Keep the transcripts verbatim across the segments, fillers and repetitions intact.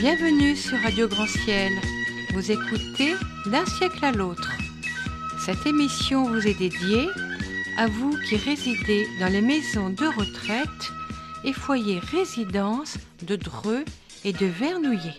Bienvenue sur Radio Grand Ciel. Vous écoutez D'un siècle à l'autre. Cette émission vous est dédiée à vous qui résidez dans les maisons de retraite et foyers résidence de Dreux et de Vernouillet.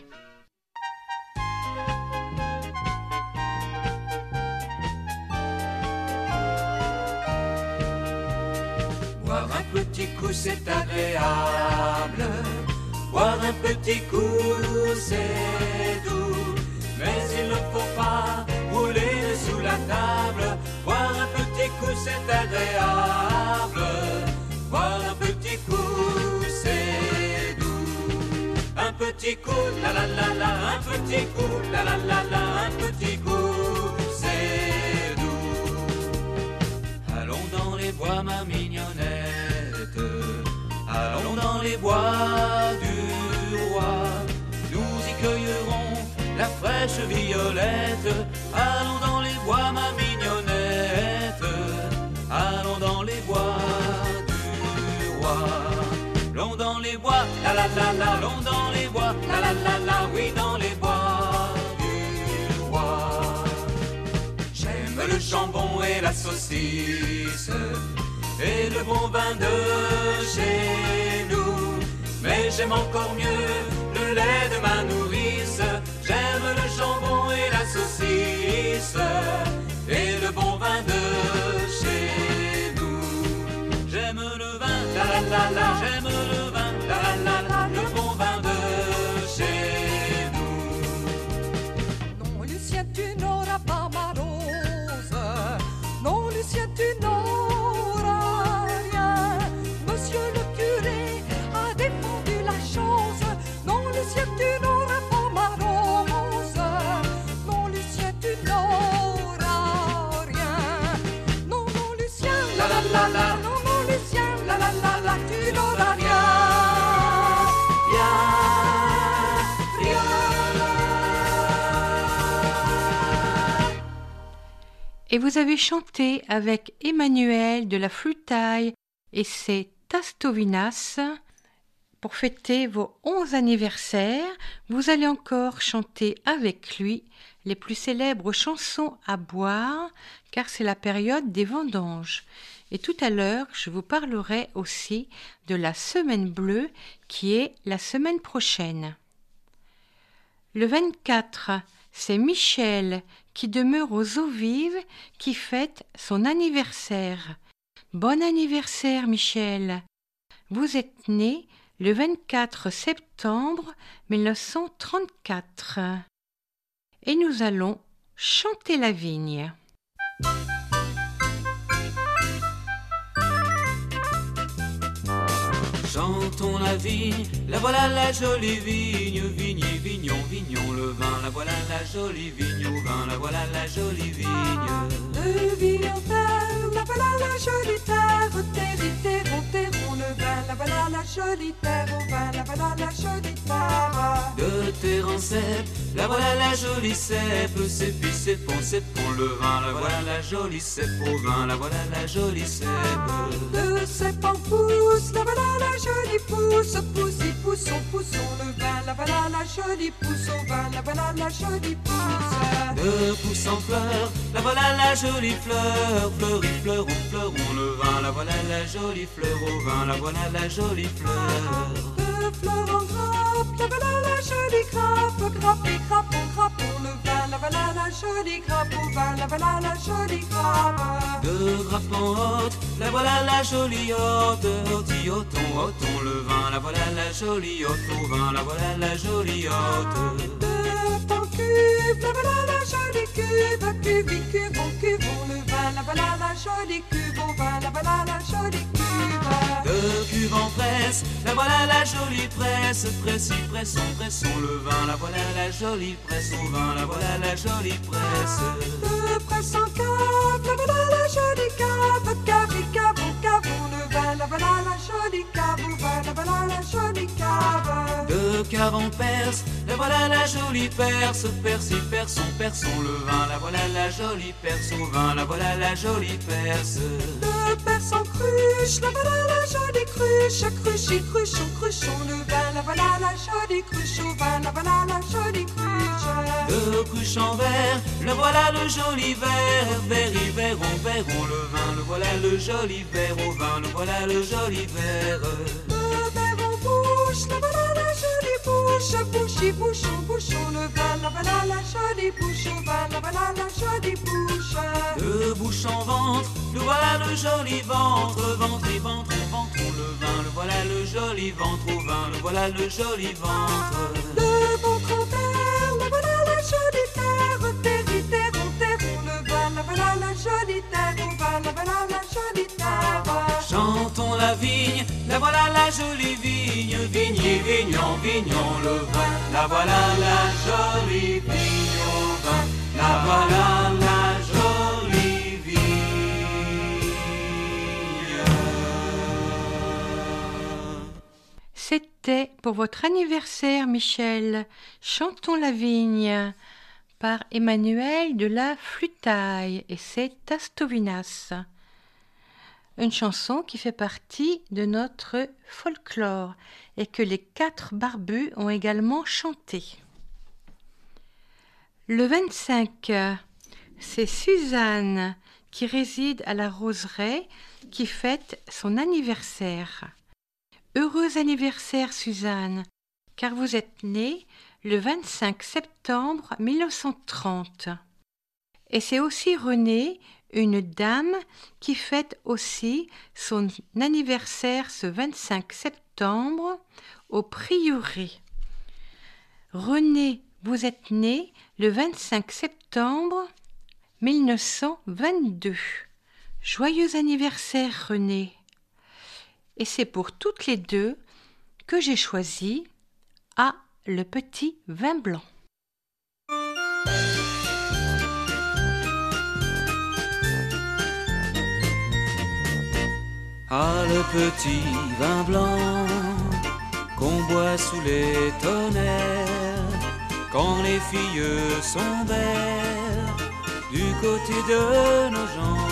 Boire un petit coup c'est agréable, boire un petit coup c'est doux, mais il ne faut pas rouler sous la table. Boire un petit coup c'est agréable, boire un petit coup c'est doux. Un petit coup, la la la la, un petit coup, la la la la, un petit coup c'est doux. Allons dans les bois ma mignonnette, allons dans les bois du roi, nous y cueillerons la fraîche violette. Allons dans les bois ma mignonnette, allons dans les bois du roi. Allons dans les bois, la la la la, allons dans les bois, la la la la, oui dans les bois du roi. J'aime le jambon et la saucisse et le bon vin de chez nous, mais j'aime encore mieux le lait de ma nourrice. J'aime le jambon et la saucisse et le bon vin de chez nous. J'aime le vin, la la la la, j'aime le vin, la la la la, le bon vin de chez nous. Non, Lucien, tu n'auras pas ma rose. Non, Lucien, tu n'auras rien. Monsieur le curé a défendu la chose. Non, Lucien, tu n'auras pas ma rose. Non, Lucien, tu n'auras rien. Non, non, Lucien, la la la la. Non, non, Lucien, la la la la, tu n'auras rien. Rien, rien. Et vous avez chanté avec Emmanuel de la Flûtaille et ses Tastovinas. Pour fêter vos onze anniversaires, vous allez encore chanter avec lui les plus célèbres chansons à boire, car c'est la période des vendanges. Et tout à l'heure, je vous parlerai aussi de la Semaine bleue, qui est la semaine prochaine. Le vingt-quatre, c'est Michel, qui demeure aux eaux vives, qui fête son anniversaire. Bon anniversaire, Michel! Vous êtes né le vingt-quatre septembre mille neuf cent trente-quatre. Et nous allons chanter la vigne. Chantons la vigne, la voilà la jolie vigne, vigne, vignon, vignon, le vin, la voilà la jolie vigne, au vin, la voilà la jolie vigne. Le vigne en terre, la voilà la jolie terre, terre, terre, terre, le vin, la voilà la jolie terre, au vin, la voilà la jolie terre. De terre en cèpe, la voilà la jolie cèpe, cépi, cépon, cépon, le vin, la voilà la jolie cèpe, au vin, la voilà la jolie cèpe. De cèpe en pousse, la voilà la jolie pousse, pousse, pousson, pousson, le vin, la voilà la jolie pousse, au vin, la voilà la jolie pousse. De pousse en fleur, la voilà la jolie fleur, fleurie, fleuron, fleuron, le vin, la voilà la jolie fleur, au vin, la voilà la jolie fleur. De fleurs en grappe, la voilà la jolie grappe, grappe et grappon, grappon, le vin, la voilà la jolie grappe, au vin, la voilà la jolie grappe. De grappe en haute, la voilà la jolie haute, hôti, hoton, hoton, le vin, la voilà la jolie haute, au vin, la voilà la jolie haute. De en cuve, la voilà la jolie cuve, cuve, cuve, on cuve, on le vin, la voilà la jolie cuve, au vin, la voilà la jolie cuve. De cuve en presse, la voilà la jolie presse, pressi, presson, presson, le vin, la voilà la jolie presse, au vin, la voilà la jolie presse. De presse en cave, la voilà la jolie cave, cave, cave, cave, le vin, la voilà la jolie cave, au vin, la voilà la jolie cave. De cave en perse, la la voilà la jolie Perse, Percy, Person, Person le vin, la voilà la jolie Perse au vin, la voilà la jolie Perse. Le Perse en cruche, la voilà la jolie cruche, cruche et cruchon, cruchon le vin, la voilà la jolie cruche au vin, la voilà la jolie cruche. Le cruche en verre, le voilà le joli verre, verre et verron, verron le vin, le voilà le joli verre au vin, le voilà le joli verre. Le verre en bouche, la voilà la jolie bouche, bouche et bouchon, bouchon le vin, la voilà la jolie bouche au vin, la voilà la jolie bouche. De bouche en ventre, le voilà le joli ventre, ventre et ventre, ventre le vin, le voilà le joli ventre au vin, le voilà le joli ventre. Le ventre en terre, la voilà la jolie terre, terre et terre, terre le vin, la voilà la jolie terre au vin, la voilà la jolie terre. Chantons la vigne, la voilà la jolie vigne, vigne et vignon, vignon le vin, la voilà la jolie vigne au vin, la voilà la jolie vigne. C'était pour votre anniversaire, Michel, Chantons la vigne, par Emmanuel de la Flutaille, et c'est Tastovinas. Une chanson qui fait partie de notre folklore et que les quatre barbus ont également chanté. Le vingt-cinq, c'est Suzanne qui réside à la Roseraie qui fête son anniversaire. Heureux anniversaire Suzanne, car vous êtes née le vingt-cinq septembre mille neuf cent trente. Et c'est aussi Renée, une dame qui fête aussi son anniversaire ce vingt-cinq septembre au prieuré. Renée, vous êtes née le vingt-cinq septembre mille neuf cent vingt-deux. Joyeux anniversaire Renée. Et c'est pour toutes les deux que j'ai choisi à le petit vin blanc. Ah, le petit vin blanc qu'on boit sous les tonnerres, quand les filles sont belles du côté de nos gens.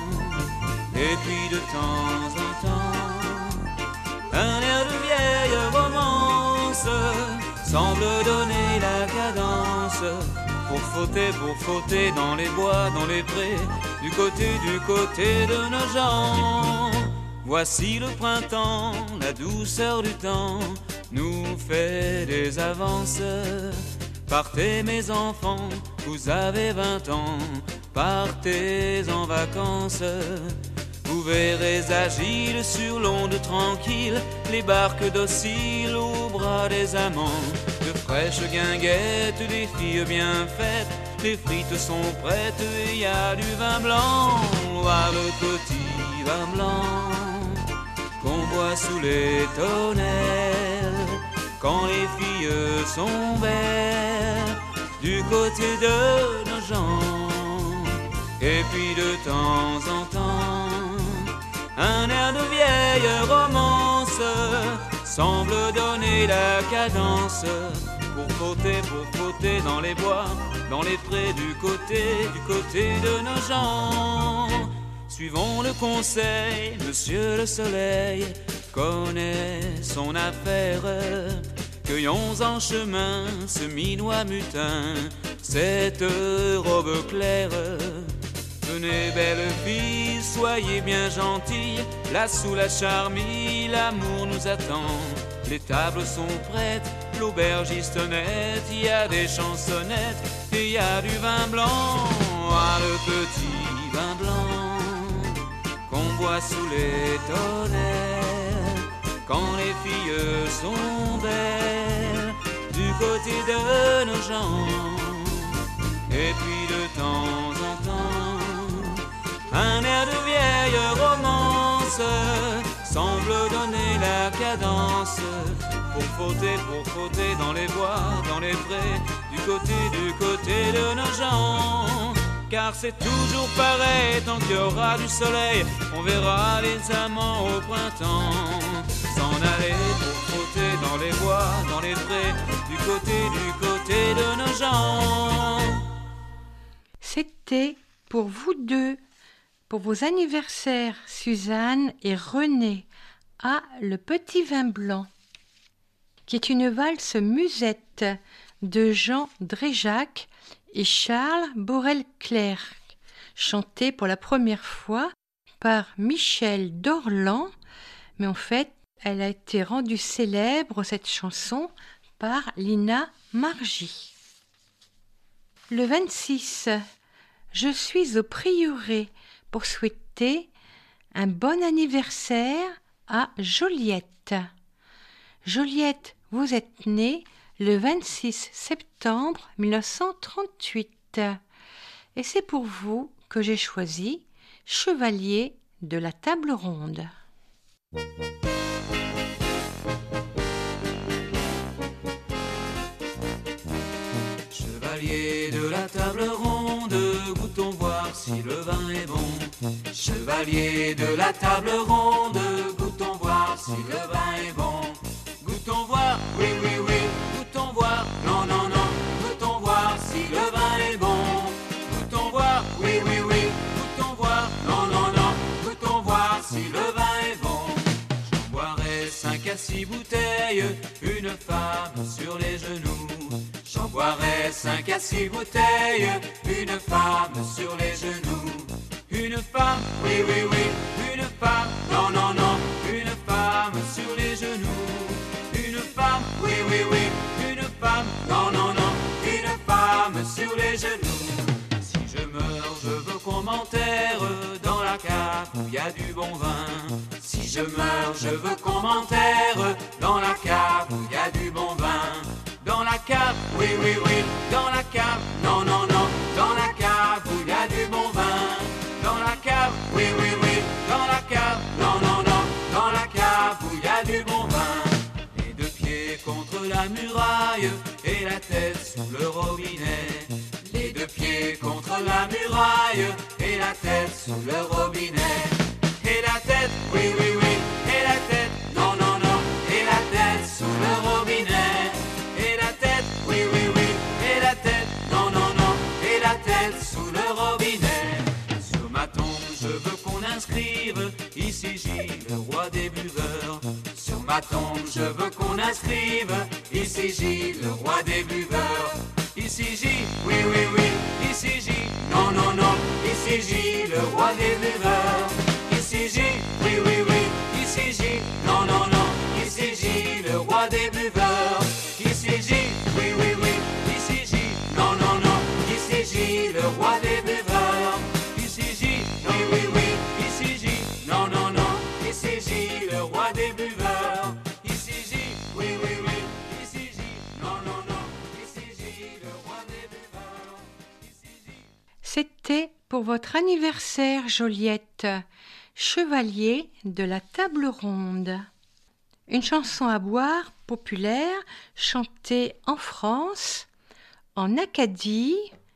Et puis de temps en temps, un air de vieille romance semble donner la cadence pour fauter, pour fauter dans les bois, dans les prés, du côté, du côté de nos gens. Voici le printemps, la douceur du temps nous fait des avances. Partez mes enfants, vous avez vingt ans, partez en vacances. Vous verrez agiles sur l'onde tranquille, les barques dociles au bras des amants. De fraîches guinguettes, des filles bien faites, les frites sont prêtes et y a du vin blanc. Ah, le petit vin blanc qu'on boit sous les tonnelles, quand les filles sont belles du côté de nos gens. Et puis de temps en temps, un air de vieille romance semble donner la cadence pour fauter, pour fauter dans les bois, dans les prés, du côté, du côté de nos gens. Suivons le conseil, Monsieur le Soleil connaît son affaire. Cueillons en chemin ce minois mutin, cette robe claire. Venez belles filles, soyez bien gentilles, là sous la charmille, l'amour nous attend. Les tables sont prêtes, l'aubergiste honnête, il y a des chansonnettes et il y a du vin blanc. Ah, le petit vin blanc qu'on boit sous les tonnerres, quand les filles sont belles du côté de nos gens. Et puis de temps en temps, un air de vieille romance semble donner la cadence pour fauter, pour fauter dans les bois, dans les prés, du côté, du côté de nos gens. Car c'est toujours pareil, tant qu'il y aura du soleil, on verra les amants au printemps s'en aller pour fauter dans les bois, dans les prés, du côté, du côté de nos gens. C'était pour vous deux, pour vos anniversaires, Suzanne et René, à Le Petit Vin Blanc, qui est une valse musette de Jean Dréjac et Charles Borel-Clerc, chantée pour la première fois par Michel Dorland, mais en fait, elle a été rendue célèbre, cette chanson, par Lina Margy. Le vingt-six, je suis au prieuré pour souhaiter un bon anniversaire à Joliette. Joliette, vous êtes née le vingt-six septembre mille neuf cent trente-huit. Et c'est pour vous que j'ai choisi Chevalier de la Table Ronde. Chevalier de la table ronde, goûtons voir si le vin est bon. Chevalier de la table ronde, goûtons voir si le vin est bon. Goûtons voir, oui, oui, oui, goûtons voir, non, non, non, goûtons voir si le vin est bon. Goûtons voir, oui, oui, oui, goûtons voir, non, non, non, goûtons voir si le vin est bon. J'en boirai cinq à six bouteilles, une femme sur les genoux. J'en boirai cinq à six bouteilles, une femme sur les genoux. Une femme, oui, oui, oui, une femme, non, non, non, une femme sur les genoux. Une femme, oui, oui, oui, une femme, non, non, non, une femme sur les genoux. Si je meurs, je veux qu'on m'enterre dans la cave où il y a du bon vin. Si je meurs, je veux qu'on m'enterre dans la cave où il y a du bon vin. Dans la cave, oui, oui, oui, dans la cave, non, non, non, dans la cave où il y a du bon vin. Dans la cave, oui, oui, oui, dans la cave, non, non, non, dans la cave où il y a du bon vin. Les deux pieds contre la muraille et la tête sous le robinet. Les deux pieds contre la muraille et la tête sous le robinet. Et la tête, oui, oui, oui, et la tête, non, non, non, et la tête sous le robinet. Et la tête, oui, oui, oui, et la tête, non, non, non, et la tête sous le robinet. Sur ma tombe, je veux qu'on inscrive ici Gilles, le roi des buveurs. Sur ma tombe, je veux qu'on inscrive ici Gilles, le roi des buveurs. Ici Gilles, oui, oui, oui, ici Gilles, non, non, non, ici Gilles, le roi des buveurs. Ici Gilles, oui, oui, oui, ici Gilles, non, non, non, ici Gilles, le roi des buveurs. Ici Gilles, oui, oui, oui, ici Gilles, non, non, non, ici Gilles, le roi des buveurs. Ici Gilles, oui, oui, oui, ici Gilles, non, non, non, ici Gilles, le roi des buveurs. Ici Gilles, oui, oui, oui, ici Gilles, non, non, non, ici Gilles, le roi des buveurs. Ici Gilles. C'était pour votre anniversaire, Joliette, Chevalier de la Table Ronde. Une chanson à boire populaire chantée en France, en Acadie,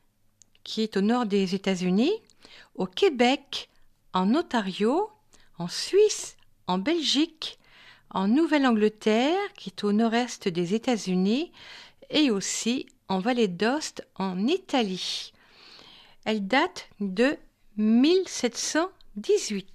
qui est au nord des États-Unis, au Québec, en Ontario, en Suisse, en Belgique, en Nouvelle-Angleterre, qui est au nord-est des États-Unis, et aussi en Vallée d'Aoste, en Italie. Elle date de mille sept cent dix-huit.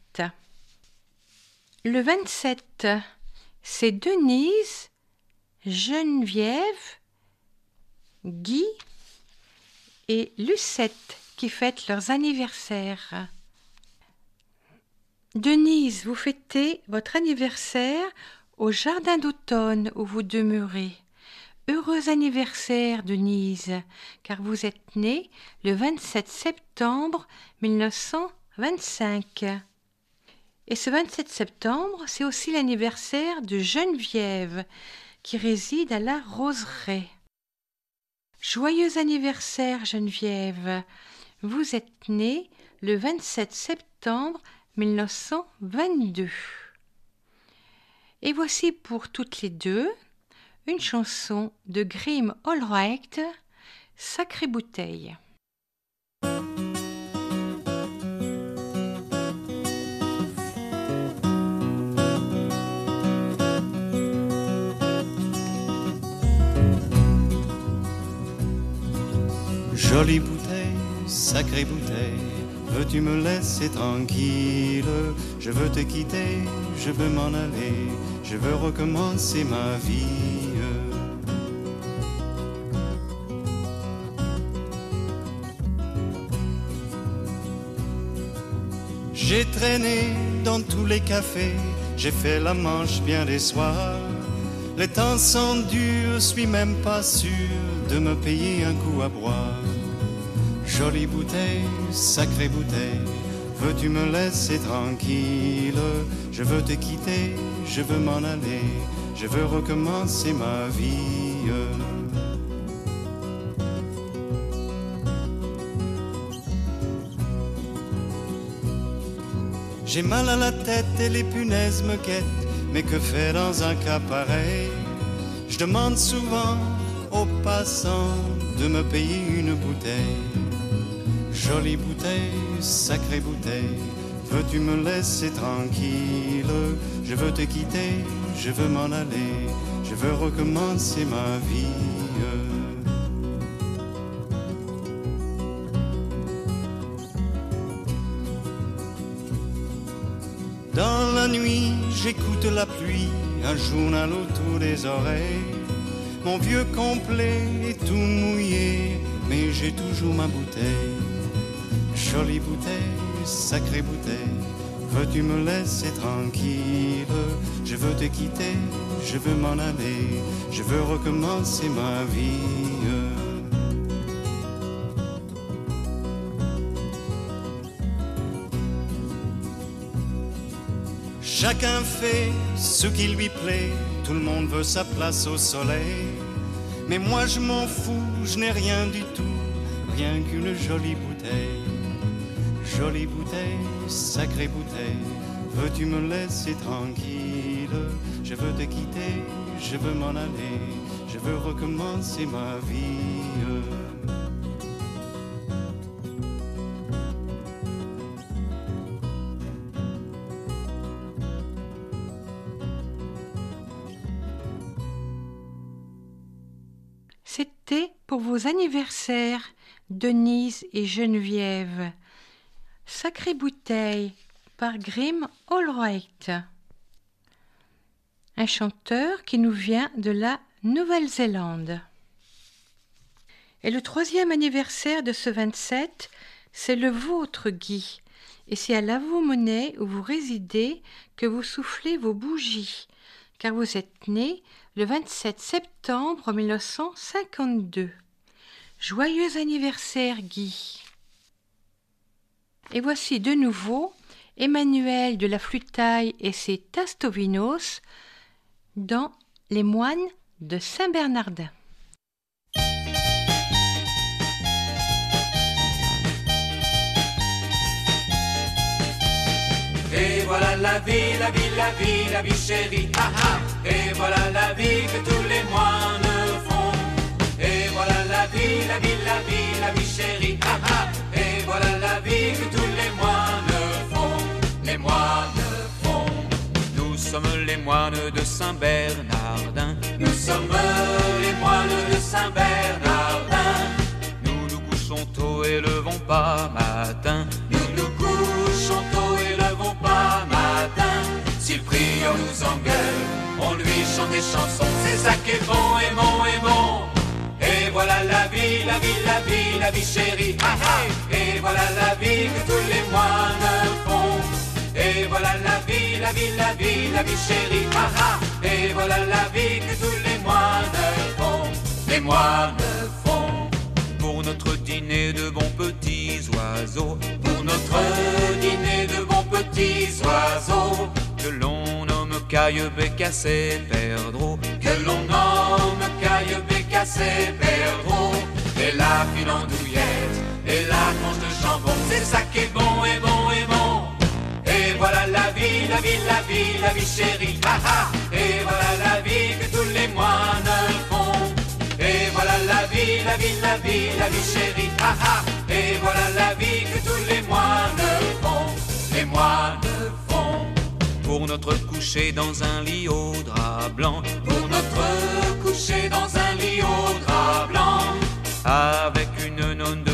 Le vingt-sept, c'est Denise, Geneviève, Guy et Lucette qui fêtent leurs anniversaires. Denise, vous fêtez votre anniversaire au jardin d'automne où vous demeurez. Heureux anniversaire, Denise, car vous êtes née le vingt-sept septembre mille neuf cent vingt-cinq. Et ce vingt-sept septembre, c'est aussi l'anniversaire de Geneviève, qui réside à la Roseraie. Joyeux anniversaire, Geneviève. Vous êtes née le vingt-sept septembre mille neuf cent vingt-deux. Et voici pour toutes les deux une chanson de Grimm Allwright, Sacrée bouteille. Jolie bouteille, sacrée bouteille, veux-tu me laisser tranquille? Je veux te quitter, je veux m'en aller, je veux recommencer ma vie. J'ai traîné dans tous les cafés, j'ai fait la manche bien des soirs. Les temps sont durs, je suis même pas sûr de me payer un coup à boire. Jolie bouteille, sacrée bouteille, veux-tu me laisser tranquille? Je veux te quitter, je veux m'en aller, je veux recommencer ma vie. J'ai mal à la tête et les punaises me guettent, mais que faire dans un cas pareil? Je demande souvent aux passants de me payer une bouteille. Jolie bouteille, sacrée bouteille, veux-tu me laisser tranquille? Je veux te quitter, je veux m'en aller, je veux recommencer ma vie. Dans la nuit, j'écoute la pluie, un journal autour des oreilles. Mon vieux complet est tout mouillé, mais j'ai toujours ma bouteille. Jolie bouteille, sacrée bouteille, veux-tu me laisser tranquille? Je veux te quitter, je veux m'en aller, je veux recommencer ma vie. Chacun fait ce qui lui plaît, tout le monde veut sa place au soleil. Mais moi je m'en fous, je n'ai rien du tout, rien qu'une jolie bouteille. Jolie bouteille, sacrée bouteille, veux-tu me laisser tranquille? Je veux te quitter, je veux m'en aller, je veux recommencer ma vie. C'était pour vos anniversaires, Denise et Geneviève. Sacrée bouteille par Grim Allwright, un chanteur qui nous vient de la Nouvelle-Zélande. Et le troisième anniversaire de ce vingt-sept, c'est le vôtre, Guy. Et c'est à Lavaux-Monnet où vous résidez que vous soufflez vos bougies, car vous êtes né le vingt-sept septembre mille neuf cent cinquante-deux. Joyeux anniversaire, Guy. Et voici de nouveau Emmanuel de la Flûtaille et ses Tastovinos dans Les Moines de Saint-Bernardin. Et voilà la vie, la vie, la vie, la vie chérie, ah ah. Et voilà la vie que tous les moines font. Et voilà la vie, la vie, la vie, la vie chérie, ah ah. Et voilà la vie que tous les moines font. Les moines font. Nous sommes les moines de Saint-Bernardin. Nous sommes les moines de Saint-Bernardin. Nous nous couchons tôt et levons pas matin. Nous nous couchons tôt et levons pas matin. Si le prieur nous engueule, on lui chante des chansons. C'est ça qui est bon et bon et bon. Et voilà la vie, la vie, la vie, la vie chérie, ah ah. Et voilà la vie que tous les moines font. Et voilà la vie, la vie, la vie, la vie chérie, ah ah. Et voilà la vie que tous les moines font. Les moines font. Pour notre dîner de bons petits oiseaux. Pour notre dîner de bons petits oiseaux. Que l'on nomme Caille, Bécassé, Perdreau. Que l'on nomme Caille, Bécassé, Perdreau. Et la fine andouillette, et la tranche de jambon. C'est ça qui est bon et bon et bon. Et voilà la vie, la vie, la vie, la vie chérie, ah ah. Et voilà la vie que tous les moines font. Et voilà la vie, la vie, la vie, la vie chérie, ah ah. Et voilà la vie que tous les moines font. Les moines font. Pour notre coucher dans un lit au drap blanc. Pour notre coucher dans un lit au drap blanc. Avec une nonne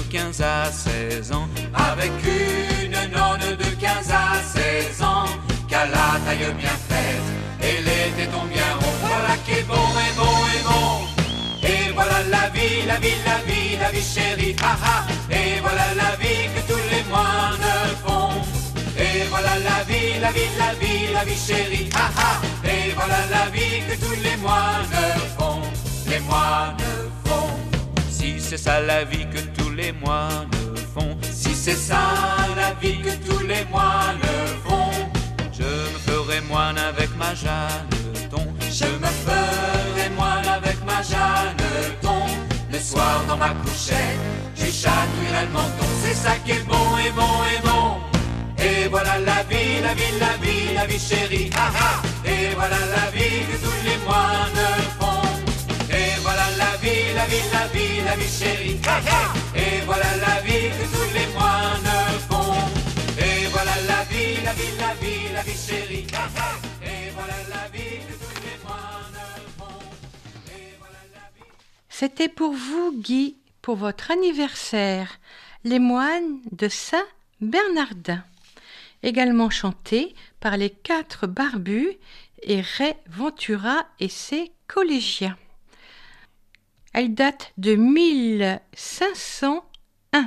seize ans, avec une nonne de quinze à seize ans, qu'à la taille bien faite et les tétons bien ronds. Voilà qui est bon et bon et bon. Et voilà la vie, la vie, la vie, la vie chérie, ha ha. Et voilà la vie que tous les moines font. Et voilà la vie, la vie, la vie, la vie chérie, ha ha. Et voilà la vie que tous les moines font, les moines font. Si c'est ça la vie que tous les moines font, si c'est ça la vie que tous les moines font, je me ferai moine avec ma Jeanneton. Je me ferai moine avec ma Jeanneton. Le soir dans ma couchette, j'y chatouillerai le menton. C'est ça qui est bon et bon et bon. Et voilà la vie, la vie, la vie, la vie chérie, ha ha. Et voilà la vie que tous les moines font. Et voilà la vie, la vie, la vie, la vie chérie, ha ha. Et voilà la vie que tous les moines font. Et voilà la vie, la vie, la vie, la vie chérie, ha ha. Et voilà la vie que tous les moines font. Et voilà la vie. C'était pour vous, Guy, pour votre anniversaire, les moines de Saint-Bernardin. Également chanté par les quatre barbus et Ray Ventura et ses collégiens. Elle date de mille cinq cent un.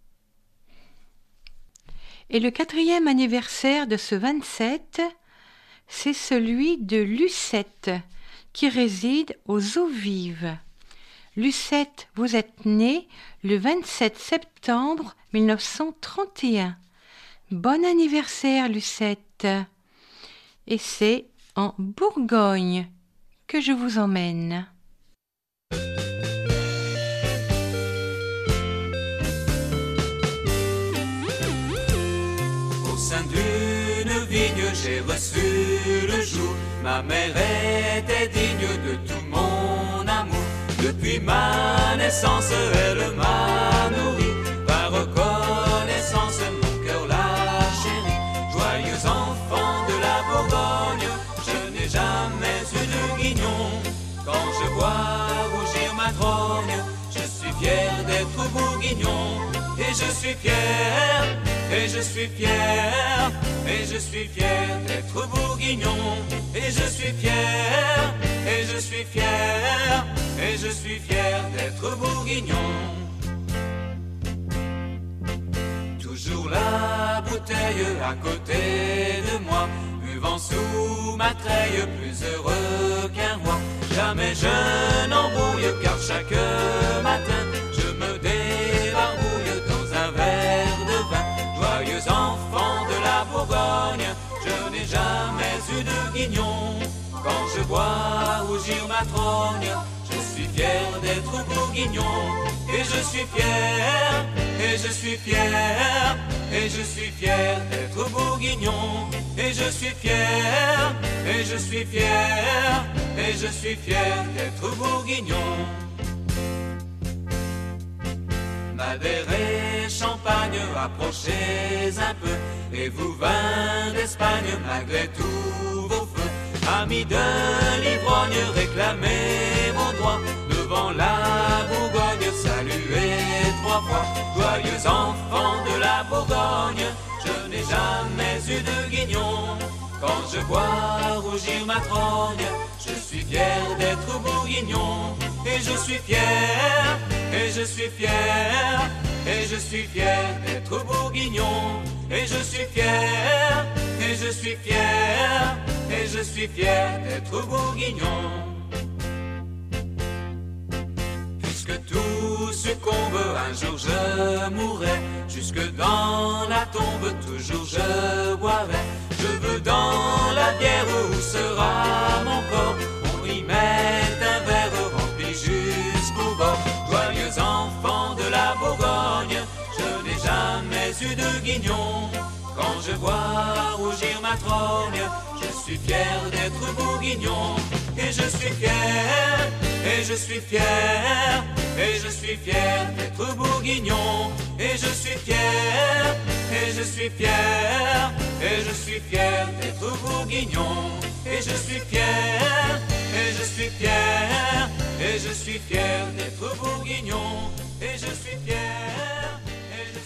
Et le quatrième anniversaire de ce vingt-sept, c'est celui de Lucette, qui réside aux Eaux Vives. Lucette, vous êtes née le vingt-sept septembre mille neuf cent trente et un. Bon anniversaire, Lucette. Et c'est en Bourgogne que je vous emmène. Au sein d'une vigne, j'ai reçu le jour. Ma mère était digne de tout mon amour. Depuis ma naissance, elle m'a nourri. Par reconnaissance, mon cœur l'a chéri. Joyeux enfant de la Bourgogne, je n'ai jamais eu de guignon. Quand je vois rougir ma trogne, je suis fier d'être bourguignon. Et je suis fier, et je suis fier, et je suis fier d'être bourguignon. Et je suis fier, et je suis fier, et je suis fier d'être bourguignon. Toujours la bouteille à côté de moi, buvant sous ma treille, plus heureux qu'un roi. Jamais je n'embrouille, car chaque matin je me débarbouille dans un verre de vin. Joyeux enfant de la Bourgogne, je n'ai jamais eu de guignon. Quand je vois rougir ma trogne, je suis fier d'être bourguignon. Et je suis fier, et je suis fier, et je suis fier d'être bourguignon. Et je suis fier, et je suis fier, et je suis fier d'être bourguignon. Madère et champagne, approchez un peu, et vous vins d'Espagne, malgré tous vos feux. Amis de l'ivrogne, réclamez vos droits, devant la Bourgogne, saluez trois fois. Joyeux enfants de la Bourgogne, je n'ai jamais eu de guignon. Quand je vois rougir ma trogne, je suis fier d'être bourguignon. Et je suis fier, et je suis fier, et je suis fier d'être bourguignon. Et je suis fier, et je suis fier, et je suis fier d'être bourguignon. Puisque tout succombe, un jour je mourrai, jusque dans la tombe toujours je boirai. Je veux dans la bière où sera mon corps, on y met un verre rempli jusqu'au bord. Joyeux enfants de la Bourgogne, je n'ai jamais eu de guignon. Quand je vois rougir ma trogne, je suis fier d'être bourguignon. Et je suis fier, et je suis fier, et je suis fier d'être bourguignon. Et je suis fier, et je suis fier, et je suis fier d'être bourguignon. Et je suis fier, et je suis fier, et je suis fier d'être bourguignon. Et je suis fier, et je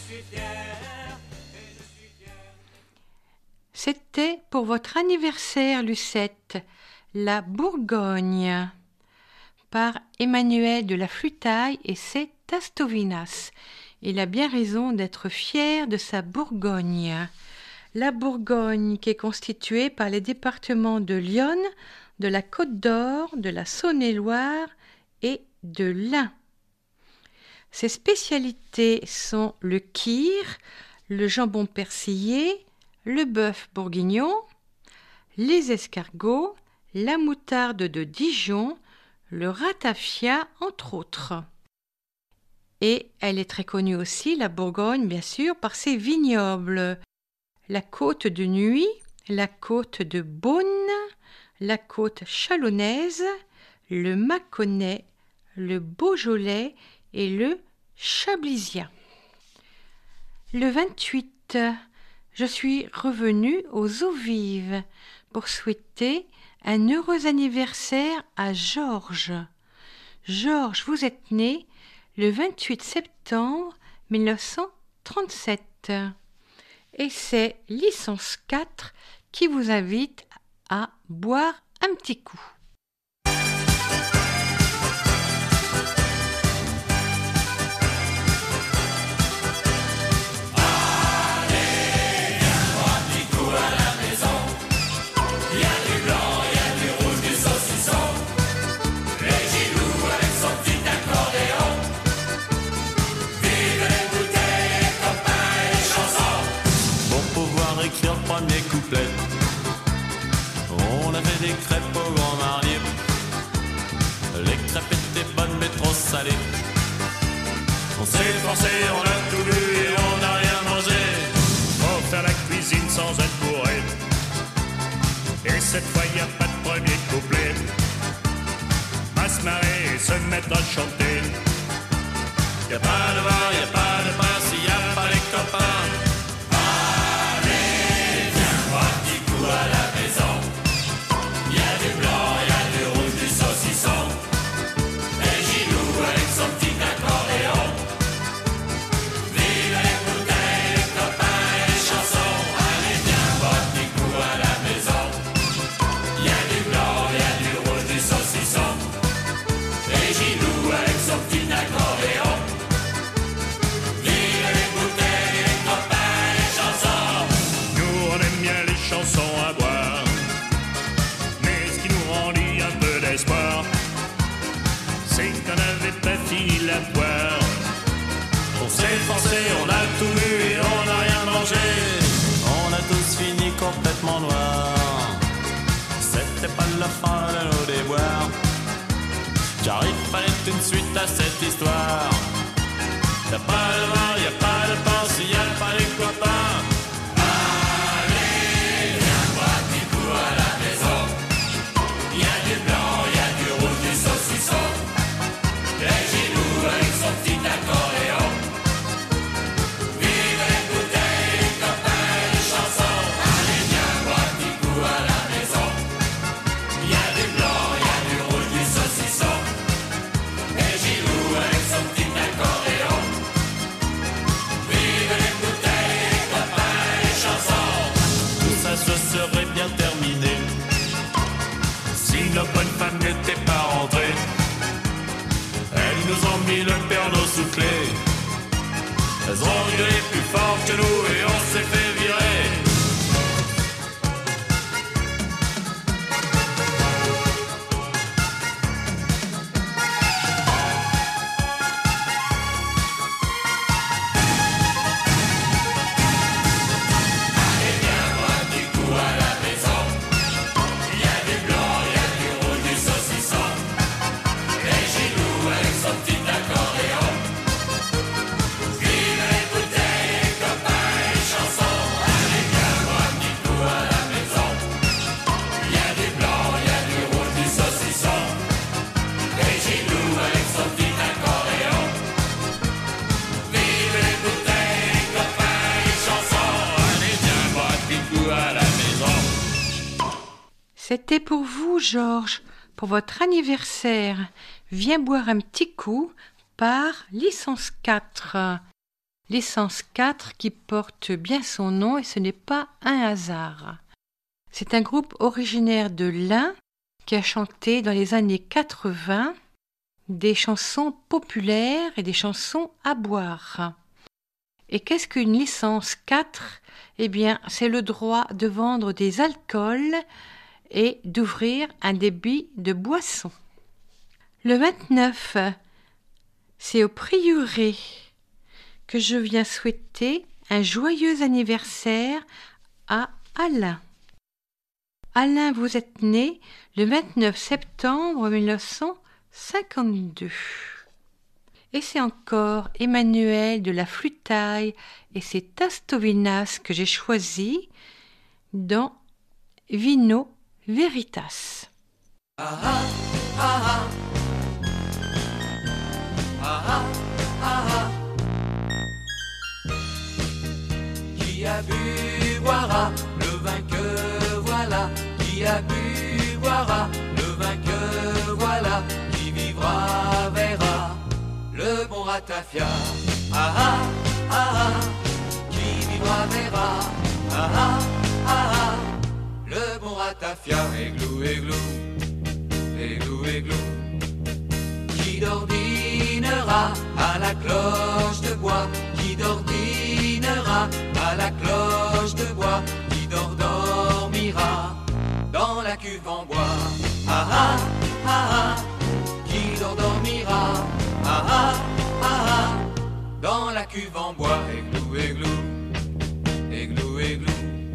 suis fier, et je suis fier. C'était pour votre anniversaire, Lucette, la Bourgogne, par Emmanuel de la Flutaille et ses Tastovinas. Il a bien raison d'être fier de sa Bourgogne. La Bourgogne qui est constituée par les départements de l'Yonne, de la Côte d'Or, de la Saône-et-Loire et de l'Ain. Ses spécialités sont le kir, le jambon persillé, le bœuf bourguignon, les escargots, la moutarde de Dijon, le ratafia, entre autres. Et elle est très connue aussi, la Bourgogne, bien sûr, par ses vignobles. La côte de Nuits, la côte de Beaune, la côte chalonnaise, le Mâconnais, le Beaujolais et le Chablisien. Le vingt-huit, je suis revenue aux eaux vives pour souhaiter un heureux anniversaire à Georges. Georges, vous êtes né le vingt-huit septembre mille neuf cent trente-sept. Et c'est Licence quatre qui vous invite à boire un petit coup. On avait des crêpes au Grand Marnier. Les crêpes étaient bonnes mais trop salées. On s'est forcé, on a tout bu et on n'a rien mangé. Faut faire la cuisine sans être bourré. Et cette fois y a pas de premier couplet. À se marrer et se mettre à chanter. Y a pas de bar, y a pas de pain s'il y a pas les copains. À la maison, il y a du blanc, il y a du rouge, du saucisson. Et Gilou avec son petit accordéon. Vive les bouteilles, les copains et les chansons. Allez viens boire un petit coup à la maison. Il y a du blanc, il y a du rouge, du saucisson. Et Gilou avec son petit accordéon. Vive les bouteilles, les copains et les chansons. Nous on aime bien les chansons à boire, mais ce qui nous rendit un peu d'espoir, c'est qu'on n'avait pas fini la boire. On s'est forcé, on a tout bu et on n'a rien mangé. On a tous fini complètement noirs. C'était pas la fin de nos déboires, car il fallait une suite à cette histoire. Y'a pas de vin, y'a pas de pain s'il y a pas les copains. Serait bien terminé si nos bonnes femmes n'étaient pas rentrées. Elles nous ont mis le perno sous clé. Elles ont gueulé plus fort que nous et on s'est fait virer. C'était pour vous, Georges, pour votre anniversaire. Viens boire un petit coup par Licence quatre. Licence quatre qui porte bien son nom et ce n'est pas un hasard. C'est un groupe originaire de l'Ain qui a chanté dans les années quatre-vingts des chansons populaires et des chansons à boire. Et qu'est-ce qu'une licence quatre ? Eh bien, c'est le droit de vendre des alcools et d'ouvrir un débit de boissons. Le vingt-neuf, c'est au prieuré que je viens souhaiter un joyeux anniversaire à Alain. Alain, vous êtes né le vingt-neuf septembre mille neuf cent cinquante-deux. Et c'est encore Emmanuel de la Flûtaille et ses Tastovinas que j'ai choisi dans Vino Veritas. Ah ah, ah ah. Ah ah, ah ah. Qui a bu boira, le vin que voilà. Qui a bu boira, le vin que voilà. Qui vivra verra le bon ratafia. Ah ah, ah ah. Qui vivra verra. Ah ah, ah ah. Le bon ratafia. Églou, églou, églou, églou. Qui d'ordinera à la cloche de bois, qui d'ordinera à la cloche de bois, qui d'ordormira dans la cuve en bois. Ah ah, ah ah, qui d'ordormira, ah ah, ah ah, dans la cuve en bois. Églou, églou, églou, églou.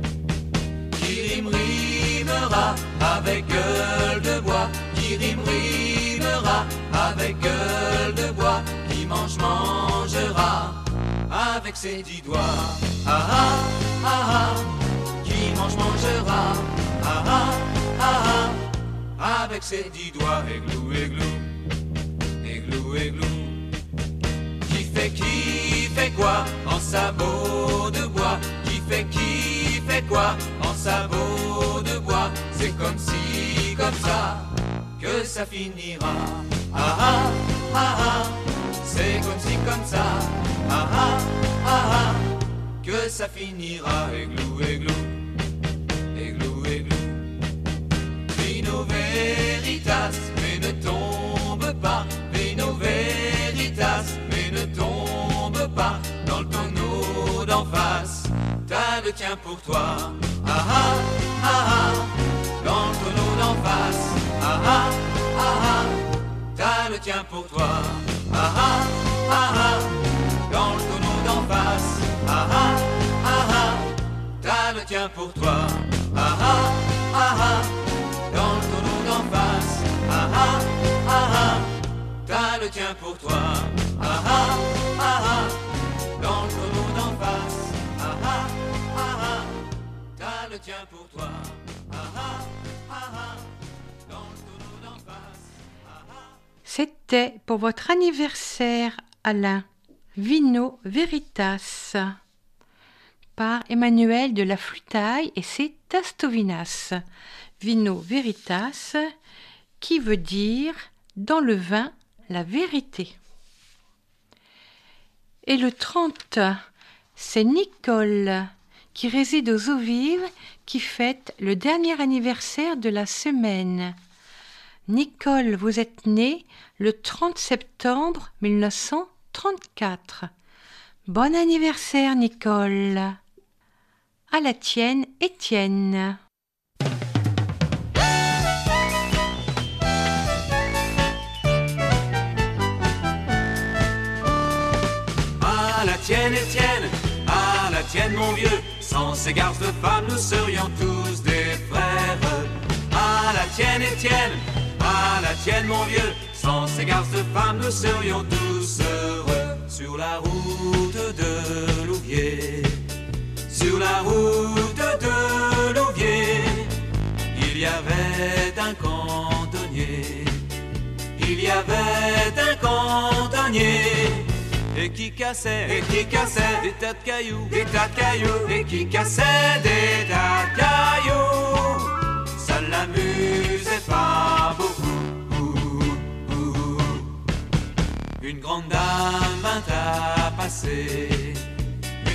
Qui rime, rimera avec gueule de bois, qui rime, rimera avec gueule de bois, qui mange, mangera avec ses dix doigts. Ah ah, ah ah, qui mange, mangera, ah ah, ah ah, avec ses dix doigts. Églou, églou, églou, églou. Qui fait, qui fait quoi en sabot de bois, qui fait, qui fait quoi en sabot de bois. C'est comme si, comme ça, que ça finira. Ah ah, ah ah, c'est comme si comme ça, ah ah, ah ah, que ça finira. Églou, églou, églou, églou. Vino veritas, mais ne tombe pas. Vino veritas, mais ne tombe pas dans le tonneau d'en face. T'as le tien pour toi. Ah ah, ah ah, dans le tonneau d'en face. Ah ah, ah ah, t'as le tien pour toi. Ah ah, ah ah, dans le tonneau d'en face. Ah ah, ah ah, t'as le tien pour toi. Ah ah, ah ah, dans le tonneau d'en face. Ah ah, ah ah, t'as le tien pour toi. Ah ah, ah ah, dans le tonneau d'en face. Ah ah, ah ah, t'as le tien pour toi. Ah ah, ah ah, dans le tonneau d'en face. C'était pour votre anniversaire, Alain, Vino Veritas, par Emmanuel de la Flûtaille et ses Tastovinas. Vino Veritas, qui veut dire dans le vin la vérité. Et le trente, c'est Nicole, qui réside aux Eaux Vives, qui fête le dernier anniversaire de la semaine. Nicole, vous êtes née le trente septembre mille neuf cent trente-quatre. Bon anniversaire, Nicole. À la tienne, Étienne. À la tienne, Étienne, à la tienne, mon vieux. Sans ces garces de femmes, nous serions tous des frères. À la tienne, Étienne, à la tienne, mon vieux. Sans ces garces de femmes, nous serions tous heureux. Sur la route de Louviers, sur la route de Louviers, il y avait un cantonnier, il y avait un cantonnier. Et qui cassait, et qui cassait des tas de cailloux, des tas de cailloux, et qui cassait des tas de cailloux. Ça l'amusait pas beaucoup. Une grande dame vint à passer,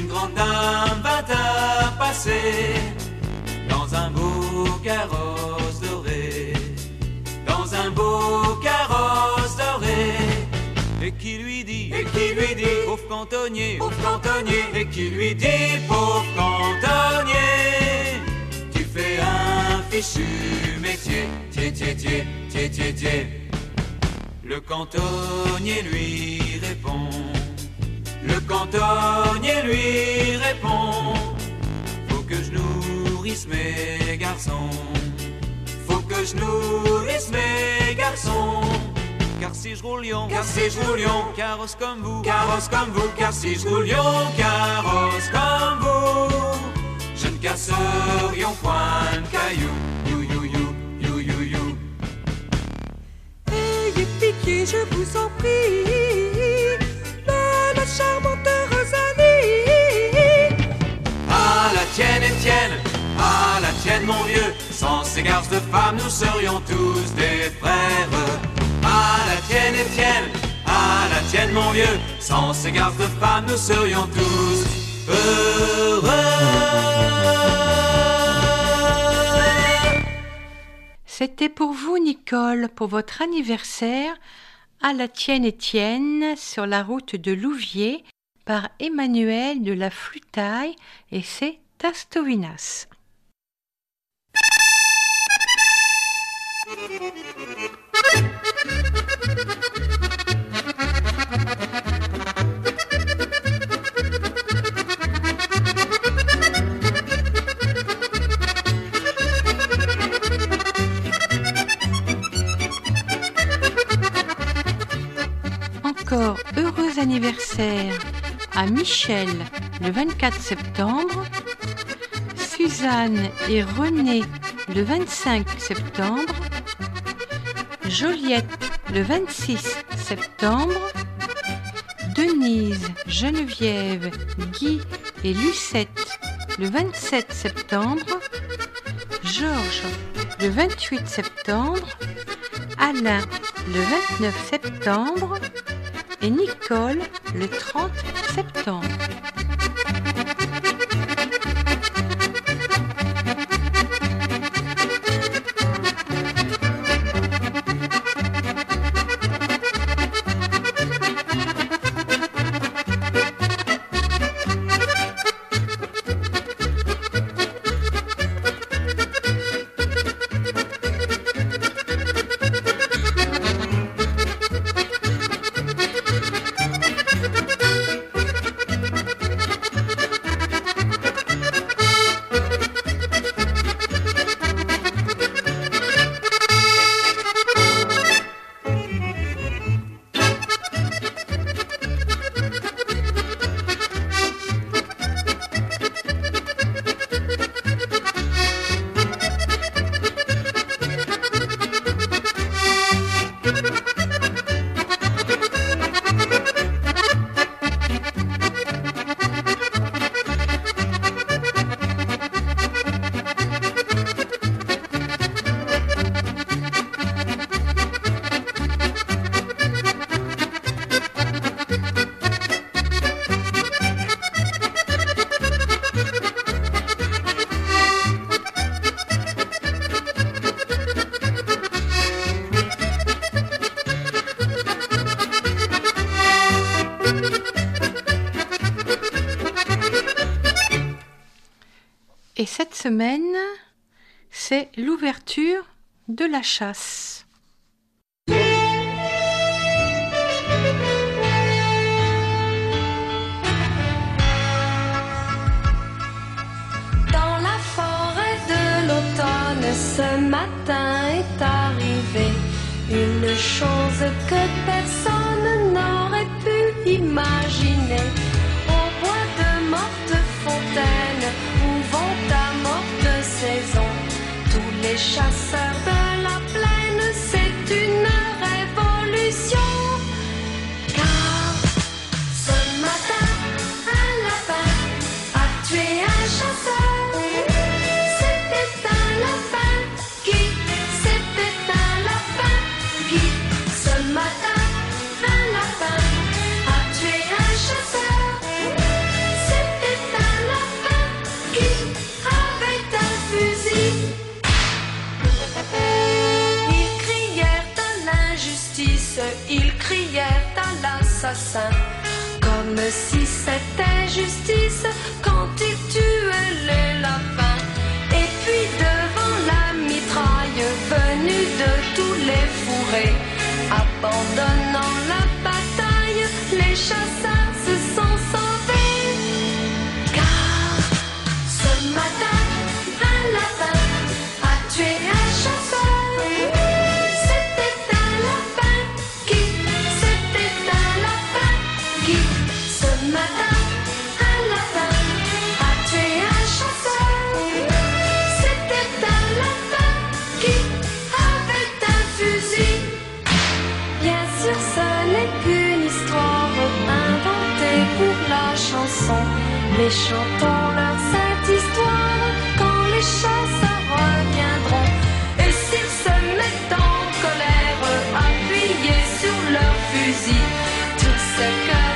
grande dame vint à passer dans un beau carrosse doré, dans un beau carrosse doré, et qui lui dit, et qui lui dit, pauvre cantonnier, pauvre cantonnier, et qui lui dit, pauvre cantonnier, tu fais un fichu métier, tié, tié, tié, tié, tié, tié. Le cantonnier lui répond, le cantonnier lui répond, faut que je nourrisse mes garçons, faut que je nourrisse mes garçons. Car si je roule lion, car si je roule lion, carrosse comme vous, carrosse comme vous, car si je roule lion, carrosse comme vous, je ne casserions point de cailloux, you, you, you, you, you, you. Ayez pitié, je vous en prie, de la charmante Rosalie. À la tienne, Étienne, à la tienne, mon vieux, sans ces garces de femmes, nous serions tous des frères. À la tienne, Étienne, à la tienne, mon vieux, sans ces garces de femmes, nous serions tous heureux. C'était pour vous, Nicole, pour votre anniversaire, à la tienne, Étienne, sur la route de Louviers, par Emmanuel de la Flutaille et ses Tastovinas. Encore heureux anniversaire à Michel le vingt-quatre septembre, Suzanne et René le vingt-cinq septembre, Joliette le vingt-six septembre, Denise, Geneviève, Guy et Lucette le vingt-sept septembre, Georges le vingt-huit septembre, Alain le vingt-neuf septembre et Nicole le trente septembre. Et cette semaine, c'est l'ouverture de la chasse. Dans la forêt de l'automne, ce matin est arrivée une chose que personne n'aurait pu imaginer. Au bois de morte fontaine, où vont à morte saison, tous les chasseurs de la plaine, c'est une révolution. Car ce matin, un lapin a tué un chasseur. C'était un lapin qui, c'était un lapin qui. Ce matin, un lapin a tué un chasseur. C'était ils crièrent à l'assassin, comme si c'était justice quand il tuait les lapins. Et puis devant la mitraille venue de tous les fourrés, abandonnant la bataille, les chasseurs se sont sauvés. Car ce matin, un lapin a tué un chasseur. C'était un lapin qui, c'était un lapin qui, ce matin, un lapin a tué un chasseur. C'était un lapin qui avait un fusil. Bien sûr, ce n'est qu'une histoire inventée pour la chanson. Mais chantons leur cette histoire quand les chasseurs reviendront. Et s'ils se mettent en colère, appuyés sur leur fusil, tous ces cœurs